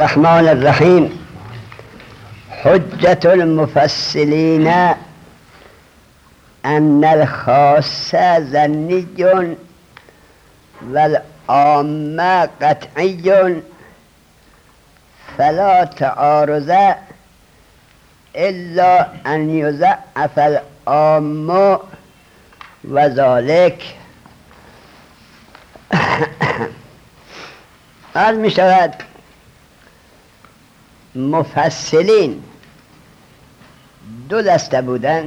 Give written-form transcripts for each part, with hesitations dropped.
الرحمن الرحیم. حجة المفصلین ان الخاص ظنی والعام قطعی فلا تعارض الا ان یضعف العام و ذلك. عرض می شود مفصلین دو دسته بودن.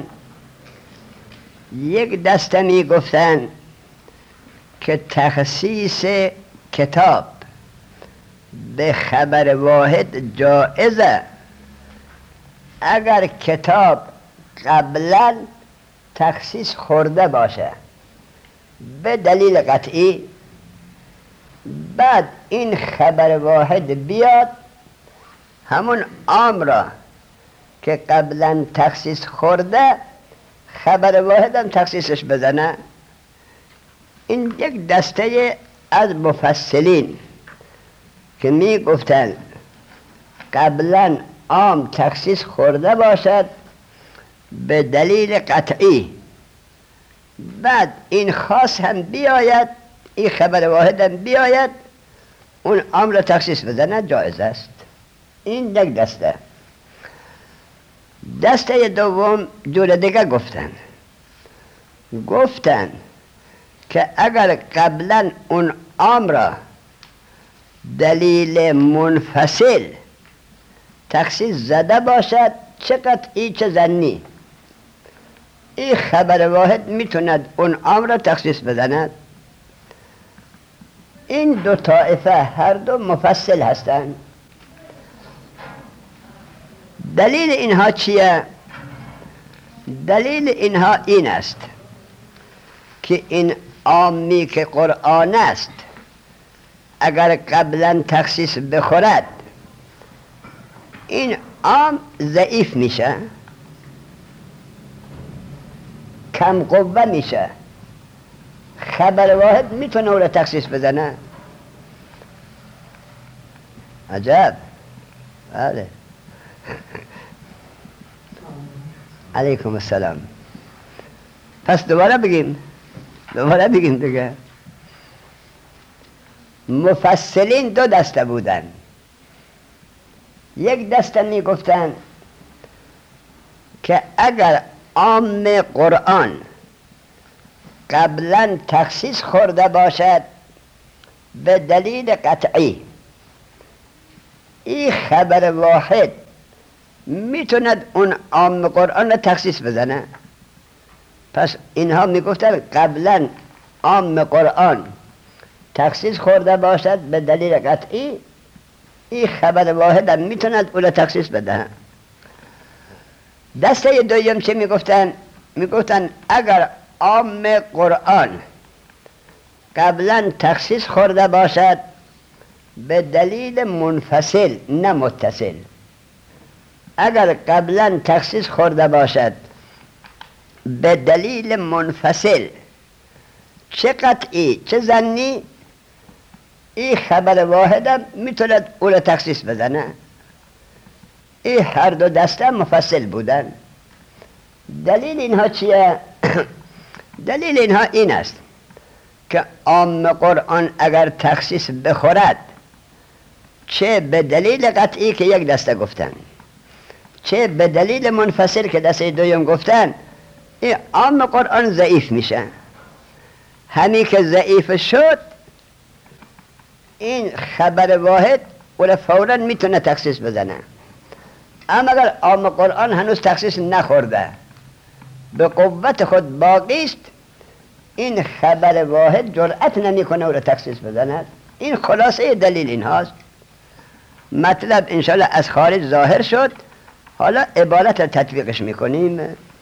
یک دسته می گفتن که تخصیص کتاب به خبر واحد جائزه اگر کتاب قبلا تخصیص خورده باشه به دلیل قطعی، بعد این خبر واحد بیاد همون عام را که قبلا تخصیص خورده خبر واحد هم تخصیصش بزنه. این یک دسته از مفصلین که می گفتن قبلا عام تخصیص خورده باشد به دلیل قطعی، بعد این خاص هم بیاید، این خبر واحد هم بیاید، اون عام را تخصیص بزنه، جایز است. این یک دسته. دسته دوم جور دیگه گفتن که اگر قبلا اون عام را دلیل منفصل تخصیص زده باشد، چه قطعی چه ظنی، این خبر واحد میتوند اون عام را تخصیص بزند. این دو طائفه هر دو مفصل هستند. دلیل اینها چیه؟ دلیل اینها این است که این عامی که قرآن است اگر قبلا تخصیص بخورد این عام ضعیف میشه، کم قوه میشه، خبر واحد میتونه او را تخصیص بزنه. عجب. بله. علیکم السلام. پس دوباره بگیم دیگه. مفصلین دو دسته بودن. یک دسته می گفتن که اگر عام قرآن قبلا تخصیص خورده باشد به دلیل قطعی، این خبر واحد میتوند اون عام قرآن را تخصیص بزنه. پس اینها میگفتن قبلا عام قرآن تخصیص خورده باشد به دلیل قطعی، این خبر واحد هم میتوند اون را تخصیص بده. دسته دویم چه میگفتن اگر عام قرآن قبلا تخصیص خورده باشد به دلیل منفصل نه متصل، اگر قبلا تخصیص خورده باشد به دلیل منفصل چه قطعی چه ظنی، این خبر واحدم میتوند او را تخصیص بزنه. این هر دو دسته مفصل بودن. دلیل اینها چیه؟ دلیل اینها این است که عام قرآن اگر تخصیص بخورد چه به دلیل قطعی که یک دسته گفتن، چه به دلیل منفصل که دسته دویم گفتن، این عام قرآن ضعیف میشه. همین که ضعیف شد این خبر واحد او فوراً میتونه تخصیص بزنه. اما اگر عام قرآن هنوز تخصیص نخورده به قوت خود باقی است، این خبر واحد جرأت نمیکنه او را تخصیص بزند. این خلاصه دلیل این هاست. مطلب انشاءالله از خارج ظاهر شد، حالا عبارت را تطبیقش میکنیم.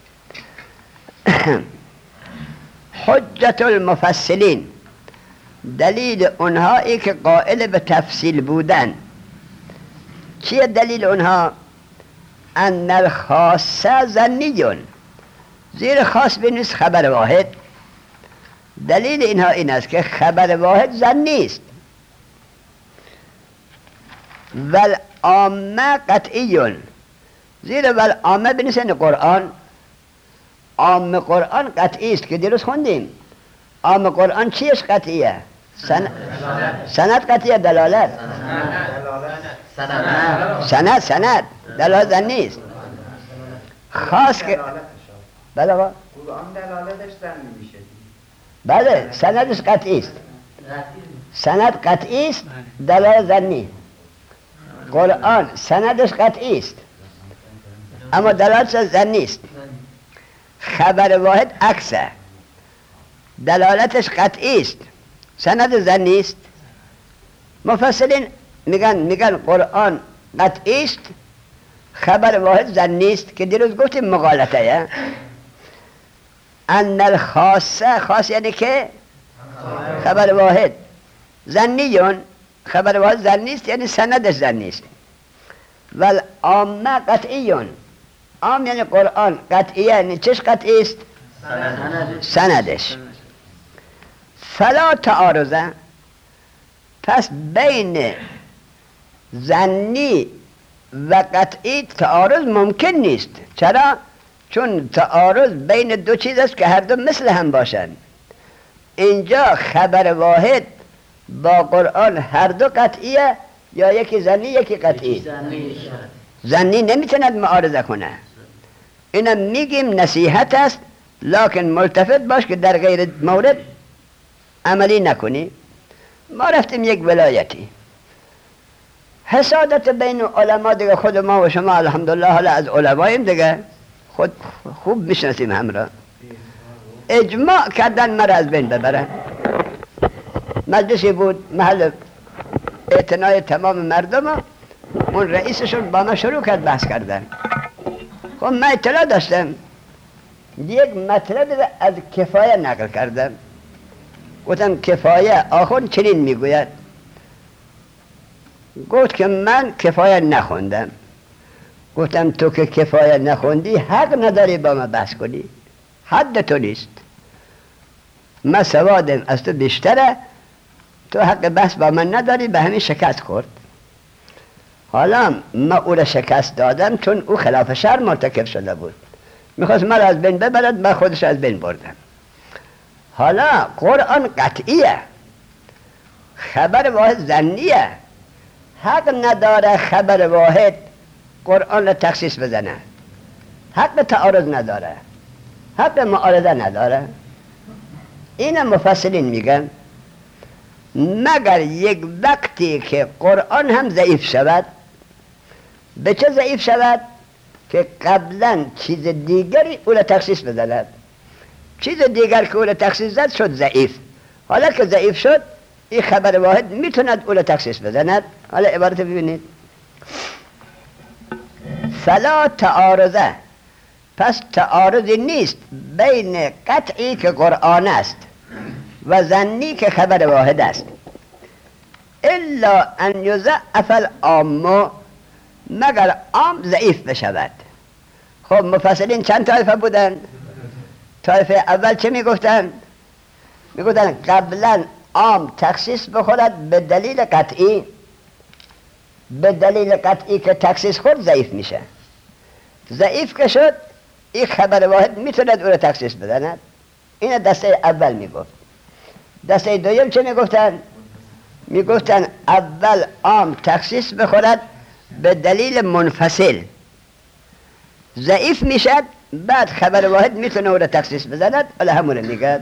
حجت المفصلین، دلیل اونهایی که قائل به تفصیل بودن. چیه دلیل اونها؟ ان الخاص ظنی، زیر خاص بنویس خبر واحد. دلیل اینها این است که خبر واحد ظنی است. والعامه قطعی، زیرا والعامه بنویسن قرآن، عام قرآن قطعی است که دیروز خوندیم. عام قرآن چیش قطعیه؟ سند قطعیه، دلالت سند دلالت نیست. خاص که بله قرآن دلالتش زنی میشه. بله سندش قطعی است، سند قطعی است، دلالت زنی. قرآن سندش قطعی است اما دلالتش زنی است. خبر واحد عکسه، دلالتش قطعی است، سند زنی است. مفسرین میگن قرآن قطعی است، خبر واحد زنی است که دیروز گفتیم مغالطه. ان الخاصه، خاص یعنی که خبر واحد، زنیون خبر واحد زنی است یعنی سندش زنی است. والعامه قطعیون، عام یعنی قرآن قطعی یعنی چش قطعی است؟ سندش. فلا تعارضه، پس بین زنی و قطعی تعارض ممکن نیست. چرا؟ چون تعارض بین دو چیز است که هر دو مثل هم باشند. اینجا خبر واحد با قرآن هر دو قطعیه یا یکی زنی یکی قطعی؟ زنی نمیتوند معارضه کنه. اینم میگیم نصیحت است، لکن ملتفت باش که در غیر مورد عملی نکنی. ما رفتیم یک ولایتی، حسادت بین علما دیگه، خود ما و شما الحمدلله حالا از علماییم دیگه، خود خوب میشناسیم هم را. اجماع کردن مرا از بین ببرن. مجلسی بود محل اعتنای تمام مردم، اون رئیسشون با ما شروع کرد بحث کردن. خب من اطلاع داشتم، یک مطلب از کفایه نقل کردم. گفتم کفایه آخوند چنین میگوید. گفت که من کفایه نخوندم. گفتم تو که کفایه نخوندی حق نداری با من بحث کنی، حد تو نیست. من سوادم از تو بیشتره، تو حق بحث با من نداری، به همین شکست خورد. حالا من او را شکست دادم چون او خلاف شرع مرتکب شده بود، میخواست من از بین ببرد، من خودش از بین بردم. حالا قرآن قطعیه، خبر واحد زنیه، حق نداره خبر واحد قرآن را تخصیص بزنه، حق تعارض نداره، حق معارضه نداره. این مفسرین میگن مگر یک وقتی که قرآن هم ضعیف شود. به چه ضعیف شود؟ که قبلا چیز دیگری او را تخصیص بزند، چیز دیگر که او را تخصیص زد شد ضعیف. حالا که ضعیف شد این خبر واحد میتوند او را تخصیص بزند. حالا عبارت ببینید، فلا تعارضه، پس تعارضی نیست بین قطعی که قرآن است و ظنی که خبر واحد است. الا ان یضعف العام، مگر عام ضعیف بشود. خب مفسرین چند طایفه بودن؟ طایفه اول چه میگفتن؟ میگفتن قبلا عام تخصیص بخورد به دلیل قطعی، به دلیل قطعی که تخصیص خورد ضعیف میشه. ضعیف که شد این خبر واحد میتوند او را تخصیص بدند. این دسته اول میگفت. دسته دوم چه میگفتن؟ میگفتن اول عام تخصیص بخورد به دلیل منفصل، ضعیف میشد، بعد خبر واحد میتونه او را تخصیص بزند. ولی همون میگه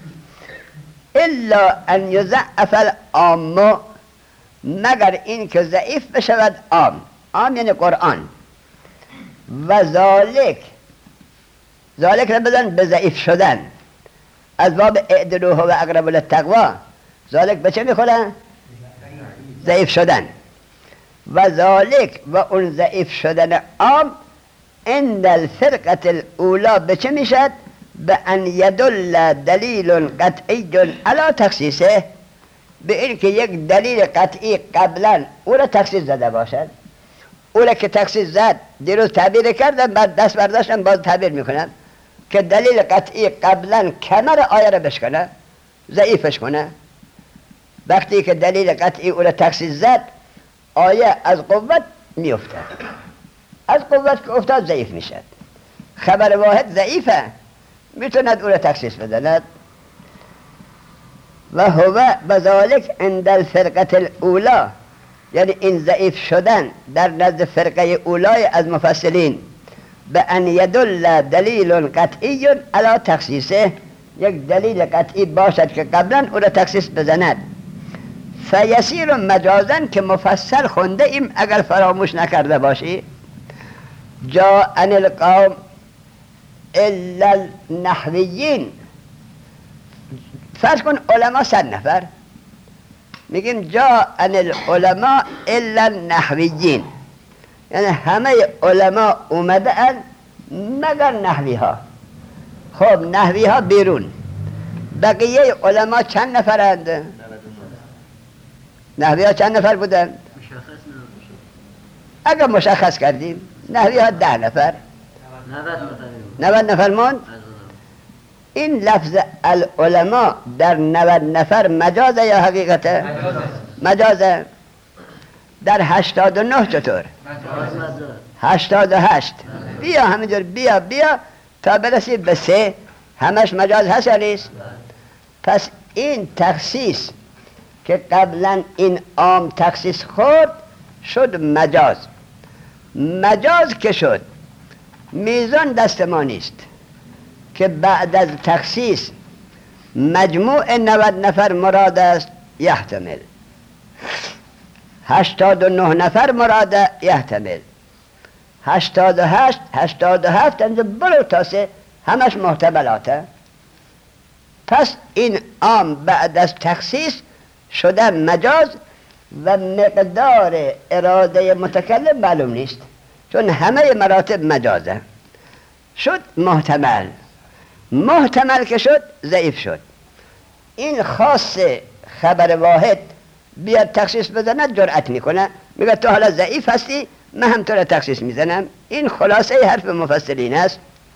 الا ان یضعف العام، مگر این که ضعیف بشود عام. عام یعنی قرآن. و ذالک را بزن به ضعیف شدن، از باب اعدلوه و اقرب للتقوی. ذالک به چه میخوره؟ ضعیف شدن. و ذالک و اون ضعیف شدن عام عند الفرقه الاولا به چه میشد؟ به ان یدل دلیل قطعی علی تخصیصه، به این که یک دلیل قطعی قبلا او را تخصیص زده باشد. او را که تخصیص زد، دیروز تعبیر کردن، بعد دست برداشتن باز تعبیر میکنن که دلیل قطعی قبلا کمر آیه را بشکنه، ضعیفش کنه. وقتی که دلیل قطعی او را تخصیص زد، آیه از قوت میافتد، از قوت که افتاد ضعیف میشد. خبر واحد ضعیفه، میتوند او را تخصیص بزند. و هو بذالک عند الفرقه الاولی، یعنی این ضعیف شدن در نزد فرقه اولای از مفسرین به ان یدل دلیل قطعی علی تخصیصه، یک دلیل قطعی باشد که قبلا او را تخصیص بزند. فیسیر مجازن که مفصل خونده ایم اگر فراموش نکرده باشی. جا ان القوم الا النحویین، فرض کن علما 100 نفر، میگیم جا ان العلماء الا النحویین، یعنی همه علما اومده اند مگر نحوی ها. خب نحوی ها بیرون، بقیه علما چند نفرند؟ نحوی ها چند نفر بودن؟ اگر مشخص کردیم نحوی ها 10 نفر، 90 نفر موند. این لفظ العلماء در 90 نفر مجازه یا حقیقته؟ مجازه. در 89 چطور؟ 88. بیا همینجور بیا تا برسید به 3، همش مجاز هست یا نیست؟ پس این تخصیص که قبلا این عام تخصیص خورد شد مجاز. مجاز که شد میزان دست ما نیست که بعد از تخصیص مجموع 90 نفر مراد است، یحتمل 89 نفر مراد، یحتمل 88 87 انجا برو تا 3، همش محتملاته. پس این عام بعد از تخصیص شده مجاز و مقدار اراده متکلم معلوم نیست، چون همه مراتب مجازه. شد محتمل که شد ضعیف شد. این خاص خبر واحد بیاد تخصیص بزنه جرأت میکنه، میگه تو حالا ضعیف هستی من هم تو را تخصیص میزنم. این خلاصه حرف مفسرین است.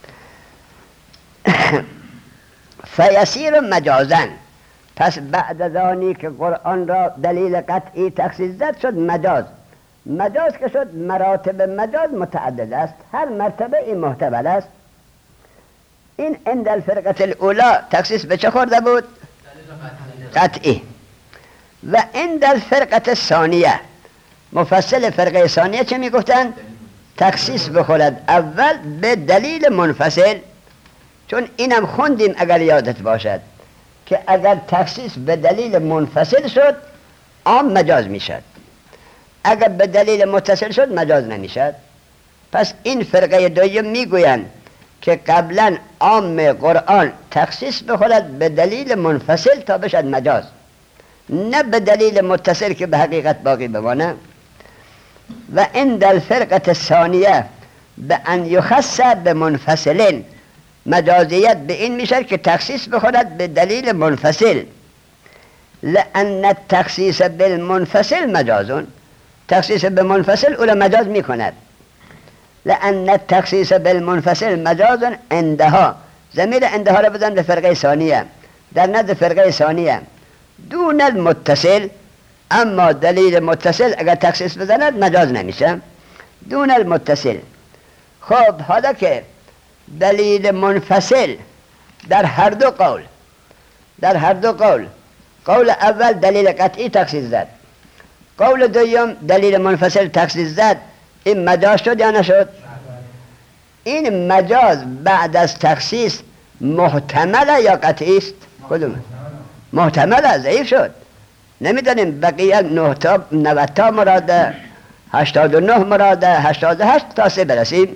فیسیر مجازن، پس بعد از آنی که قرآن را دلیل قطعی تخصیص زد شد مجاز. مجاز که شد مراتب مجاز متعدد است، هر مرتبه این محتمل است. این عند الفرقه الاولا تخصیص به چه خورده بود؟ قطعی. و عند الفرقه الثانیه، مفصل فرقه ثانیه چه میگفتن؟ تخصیص بخورد اول به دلیل منفصل، چون اینم خوندیم اگر یادت باشد که اگر تخصیص به دلیل منفصل شد عام مجاز میشد، اگر به دلیل متصل شد مجاز نمیشد. پس این فرقه دوم میگویند که قبلا عام قرآن تخصیص بخورد به دلیل منفصل تا بشد مجاز، نه به دلیل متصل که به حقیقت باقی بمانه. و عند الفرقه الثانیه به ان یخص به منفصلین، مجازیت به این میشه که تخصیص بخورد به دلیل منفصل. لأن التخصیص بالمنفصل مجازون، تخصیص به منفصل او را مجاز میکند. لأن التخصیص بالمنفصل مجازون عندها، ضمیر عندها را بدن به فرقه ثانیه، در نزد فرقه ثانیه دون المتصل. اما دلیل متصل اگر تخصیص بزند مجاز نمیشه، دون المتصل. خب حالا که دلیل منفصل در هر دو قول، قول اول دلیل قطعی تخصیص زد، قول دوم دلیل منفصل تخصیص زد، این مجاز شد یا نشد؟ این مجاز بعد از تخصیص محتمل یا قطعی است؟ کدوم؟ محتمل، ضعیف شد. نمیدانیم بقیه 90 تا مراده، 89 مراده، 88 تا 3 برسیم.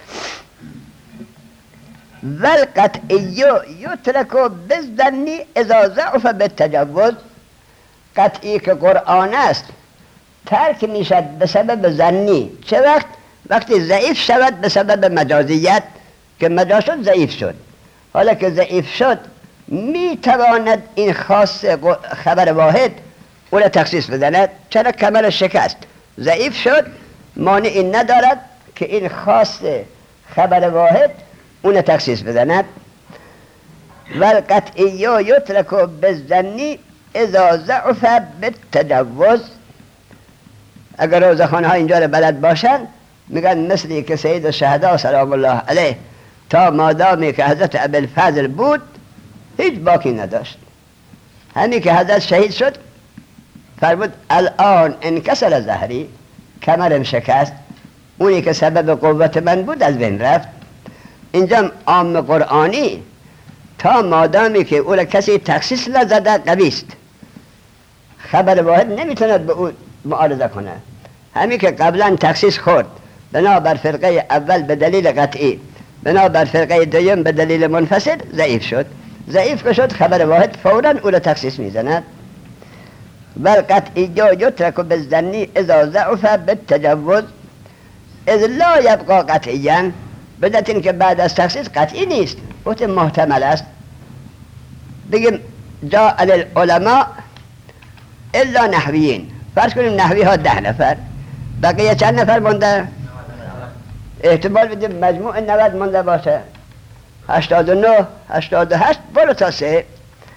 والقطعی یترک بالظن اذا ضعف بالتجوز، قطعی که قرآن است ترک میشد به سبب ظنی. چه وقت؟ وقتی ضعیف شود به سبب مجازیت، که مجاز شد ضعیف شد. حالا که ضعیف شد میتواند این خاص خبر واحد او را تخصیص بزند. چرا؟ کمر شکست، ضعیف شد، مانعی ندارد که این خاص خبر واحد اون تخصیص بزند. والقطعی یترک بالظن اذا ضعف بالتجوز، اگر روزخوانه ها اینجا رو بلد باشن میگن مثلی که سید الشهدا سلام الله علیه تا مادامی که حضرت ابوالفضل بود هیچ باکی نداشت. همین که حضرت شهید شد فرمود الان انکسر ظهری، کمرم شکست، اونی که سبب قوت من بود از بین رفت. اینجا عام قرآنی تا مادامی که او را کسی تخصیص نزده قویست، خبر واحد نمیتوند به او معارضه کنه. همین که قبلا تخصیص خورد بنا بر فرقه اول به دلیل قطعی، بنا بر فرقه دوم به دلیل منفصل، ضعیف شد. ضعیف که شد خبر واحد فوراً او را تخصیص میزند. والقطعی یترک بالظنی اذا ضعف بالتجوز اذ لا یبقى قطعیاً، بدت این که بعد از تخصیص قطعی نیست، وقت محتمل است. بگیم جاء العلماء الا نحویین، فرض کنیم نحوی ها 10 نفر، بقیه چند نفر مونده؟ احتمال بدیم مجموع 90 مونده باشه، 89 88 برو تا 3.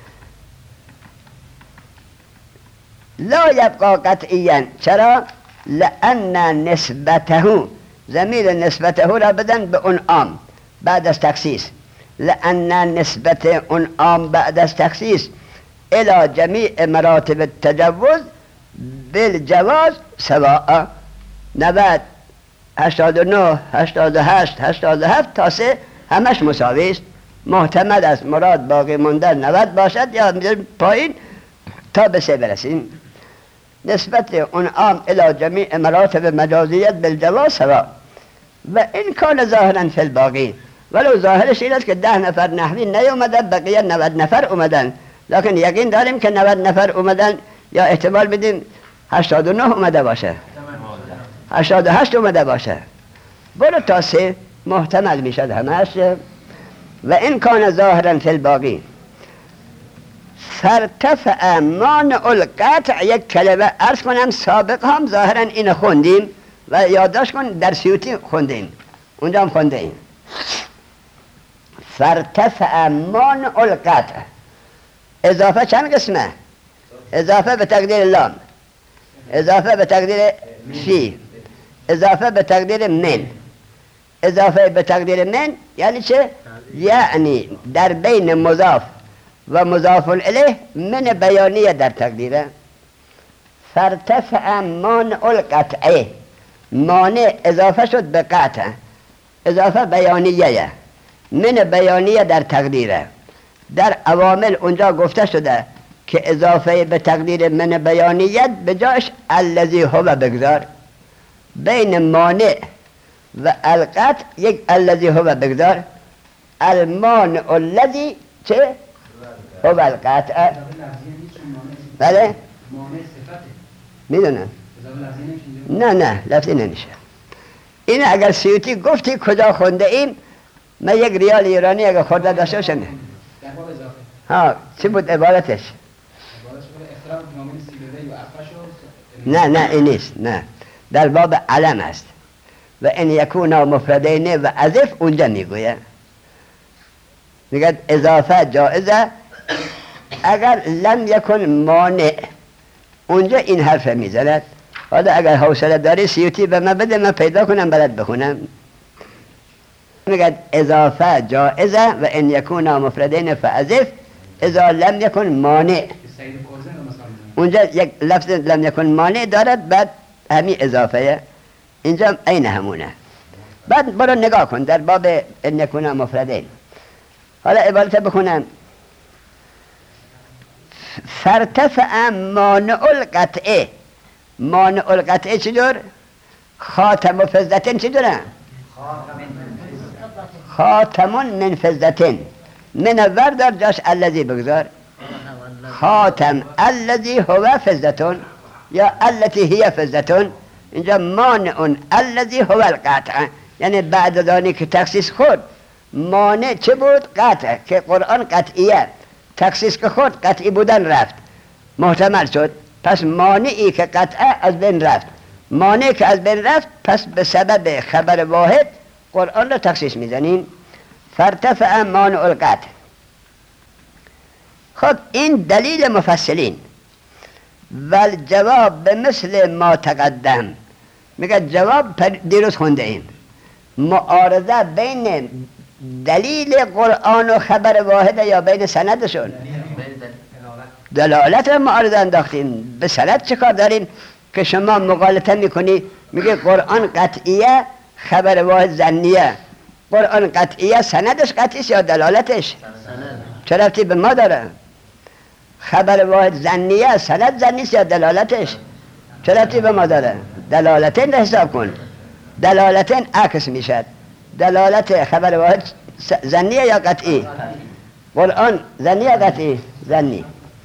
لا یبقى قطعیاً، چرا؟ لأن نسبته، ضمیر نسبته را بدن به اون عام بعد از تخصیص، لأن نسبت اون عام بعد از تخصیص الى جمیع مراتب التجوز بالجواز سواء. 90 89 88 87 تا 3 همش مساوی است. محتمل است مراد باقی مونده 90 باشد یا پایین تا به 3 برسیم. نسبت اون عام الى جمیع مراتب مجازیت بالجواز سواء و این کان ظاهرا فی الباقی، ولو ظاهرش این است که 10 نفر نحوی نیومدن، بقیه 90 نفر اومدن، لکن یقین داریم که 90 نفر اومدن، یا احتمال بدیم 89 اومده باشه، 88 اومده باشه، برو تا 3 محتمل میشد همش. و این کان ظاهرا فی الباقی فارتفع مانع القطع. یک کلمه عرض کنم سابق هم ظاهرا این خوندیم و یادداشت کن در سیوطی خوندیم، اونجا هم خوندیم. فارتفع مانع القطع، اضافه چند قسمه؟ اضافه به تقدیر لام، اضافه به تقدیر فی، اضافه به تقدیر من. اضافه به تقدیر من یعنی چه؟ یعنی در بین مضاف و مضاف الیه من بیانیه در تقدیره. فارتفع مانع القطع، مانع اضافه شد به قطع، اضافه بیانیه، من بیانیه در تقدیره. در عوامل اونجا گفته شده که اضافه به تقدیر من بیانیت به جاش الذی هو بگذار. بین مانع و القطع یک الذی هو بگذار. المانع الذی چه؟ هو القطع. بله؟ میدونم. نه لفظی نمیشه. این اگر سیوطی گفتی کجا خونده ایم، من 1 ریال ایرانی اگر خورده داشته باشم. ها چی بود عبارتش؟ نه این نیست، نه در باب علم است و ان یکونا مفردین و اضف اونجا میگوید، میگه اضافه جائزه اگر لم یکن مانع، اونجا این حرف میزند. حالا اگر حوصله داری سیوطی به من بده، من پیدا کنم برات بخونم. میگه اضافه جائزه و ان یکونا مفردین فاضف اذا لم یکن مانع. اونجا یک لفظ لم یکن مانع دارد، بعد همین اضافه، اینجا عین همونه. بعد برو نگاه کن در باب ان یکونا مفردین. حالا عبارت بخونم. فارتفع مانع القطع. مانع القطع چطور؟ خاتم و فضتن چطوره؟ خاتم من فضتن. من اول در جاش الذی بگذار. خاتم الذی هو فضتون یا التي هي فضتون. اینجا مانع الذی هو القطع، یعنی بعد دانی که تخصیص خود مانع چه بود؟ قطع، که قرآن قطعیه، تخصیص که خود قطعی بودن رفت، محتمل شد، پس مانعی که قطعه از بین رفت. مانع که از بین رفت پس به سبب خبر واحد قرآن را تخصیص میزنیم. فارتفع مانع القطع. خب این دلیل مفصلین. و جواب به مثل ما تقدم. میگه جواب دیروز خونده ایم. معارضه بین دلیل قرآن و خبر واحده یا بین سندشون؟ دلالت رو معارضه انداختیم. به سند چه کار داریم که شما مغالطه میکنی؟ میگه قرآن قطعیه، خبر واحد ظنیه. قرآن قطعیه، سندش قطعیه یا دلالتش؟ چه ربطی به ما داره؟ خبر واحد ظنیه، سند ظنیه یا دلالتش؟ چه ربطی به ما داره؟ دلالتین را حساب کن. دلالتین عکس میشد. دلالت خبر واحد ظنیه یا قطعی؟ قرآن ظنیه قطعی؟ ظنی.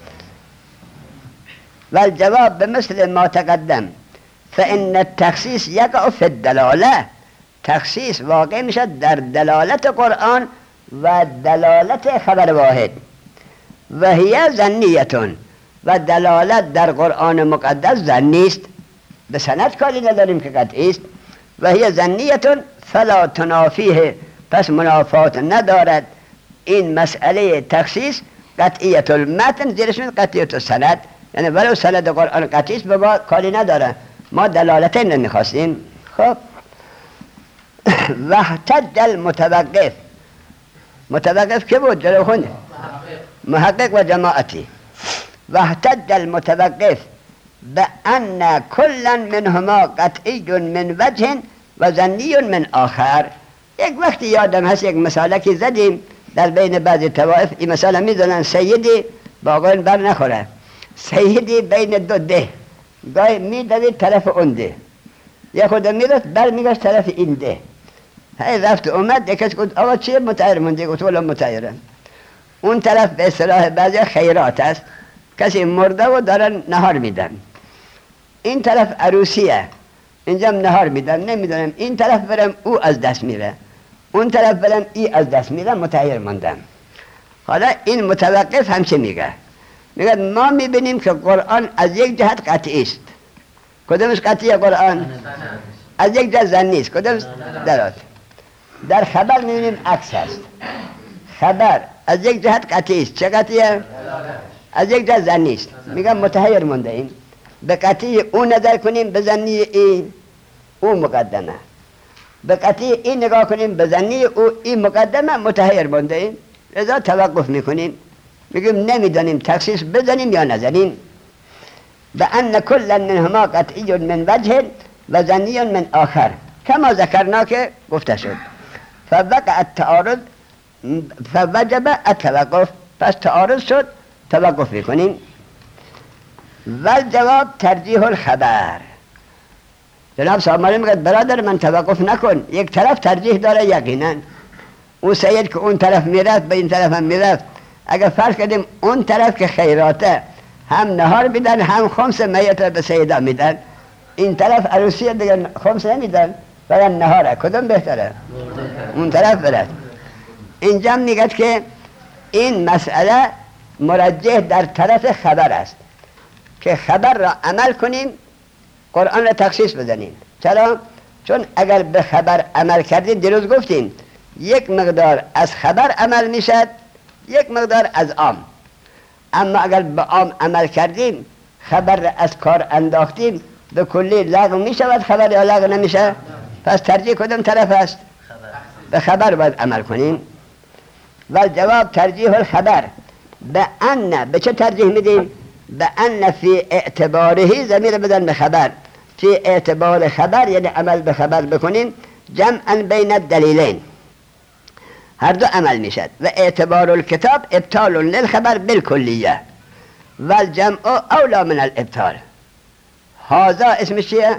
والجواب بمثل ما تقدم فإن التخصيص يقع في الدلاله. تخصیص واقع میشد در دلالت قرآن و دلالت خبر واحد. و هی ظنیتون، و دلالت در قرآن مقدس ظنی است، به سند کاری نداریم که قطعی است. و هی ظنیتون فلا تنافیه، پس منافات ندارد این مسئله تخصیص قطعیت المتن، زیرش میاد قطعیت السند. یعنی ولو سند قرآن قطعی است به ما کاری نداره، ما دلالتین نمیخواستیم. خب واحتج المتوقف. متوقف که بود؟ جلو خونده محقق و جماعتی. واحتج المتوقف بأن كلا منهما قطعی من وجه و ظنی من آخر. یک وقتی یادم هست یک مسالکی زدیم در بین بعضی طوائف. این مسئله میدونن سیدی با قول بر نخوره. سیدی بین دو ده، گاهی میدوید طرف اون ده، یا خود میرفت بر میگشت طرف این ده. هی رفت اومد، یکش گفت آقا چیه متعیر موندی؟ گفت والا متعیرم. اون طرف به اصطلاح بعضی خیرات است، کسی مرده و دارن نهار میدن. این طرف عروسیه، اینجا نهار میدن، نمیدونم این طرف برم او از دست میره، اون طرف برم ای از دست میره، متعیر موندم. حالا این متوقف همچه میگه؟ میگه ما میبینیم که قرآن از یک جهت قطعی است. کدومش قطعیه قرآن؟ از یک جهت ظنی است. کدومش؟ دلالت. در خبر میبینیم عکس است. خبر از یک جهت قطعی است. چه قطعیه؟ از یک جهت ظنی است. میگم متحیر مونده ایم. به قطعی او نظر کنیم، به ظنی این او مقدمه. به قطعی این نگاه کنیم، به ظنی او این مقدمه. متحیر مونده ایم، لذا توقف میکنیم. میگیم نمیدانیم تخصیص بزنیم یا نزنیم. بأن كلا منهما قطعی من وجه و ظنی من آخر، کما ذکرنا که گفته شد. فوقع التعارض فوجب التوقف، پس تعارض شد، توقف میکنیم. والجواب ترجیح الخبر. جناب سامانی میگه برادر من توقف نکن، یک طرف ترجیح داره یقینا. اون سید که اون طرف میرفت به این طرف هم میرفت، اگر فرض کردیم اون طرف که خیراته هم نهار میدن هم خمس میت به سیدا میدن، این طرف عروسی دیگه خمس نمیدن فقط نهاره، کدوم بهتره؟ اون طرف برد. اینجا میگه که این مسئله مرجح در طرف خبر است که خبر را عمل کنیم، قرآن را تخصیص بزنیم. چرا؟ چون اگر به خبر عمل کردیم، دیروز گفتیم یک مقدار از خبر عمل میشد، یک مقدار از عام. اما اگر به عام عمل کردیم، خبر را از کار انداختیم، به کلی لغو میشود خبر یا لغو نمیشه؟ پس ترجیح کدوم طرف است؟ به خبر باید عمل کنیم. و جواب ترجیح الخبر. به ان، به چه ترجیح میدیم؟ به ان فی اعتباره، ضمیر بدن به خبر، فی اعتبار خبر یعنی عمل به خبر بکنیم، جمعا بین الدلیلین، هر دو عمل میشد. و اعتبار الکتاب ابطال للخبر بالکلیه و الجمع اولا من الابطال. هذا اسمش چیه؟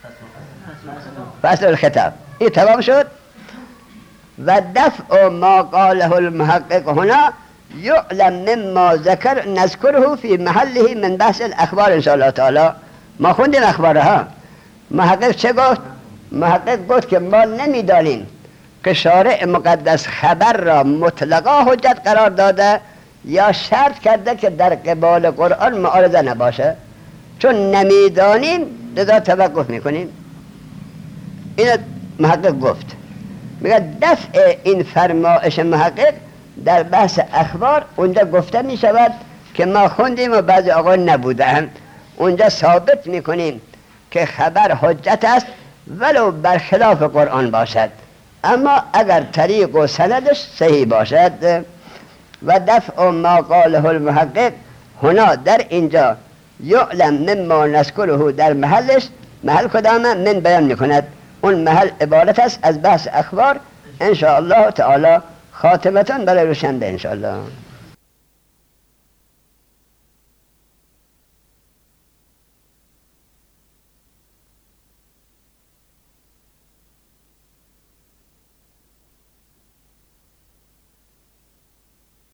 فصل الخطاب. این تمام شد. و دفع ما قاله المحقق هنا یعلم مما نذکره فی محله من بحث الاخبار ان شاء الله تعالی. ما خوندیم اخبارها. محقق چه گفت؟ محقق گفت که ما نمیدانیم که شارع مقدس خبر را مطلقا حجت قرار داده یا شرط کرده که در قبال قرآن معارضه نباشه. چون نمیدانیم لذا توقف میکنیم. این محقق گفت. میگه دفع این فرمایش محقق در بحث اخبار اونجا گفته میشود که ما خوندیم و بعضی آقا نبودن. اونجا ثابت میکنیم که خبر حجت است ولو برخلاف قرآن باشد، اما اگر طریق و سندش صحیح باشد. و دفع ما قاله المحقق هنا در اینجا یعلم مما نذکره در محلش، محل کدامه من بیان میکند، اون محل عبارت است از بحث اخبار. ان شاء الله تعالی خاتمتان برای روشنده ان شاء الله.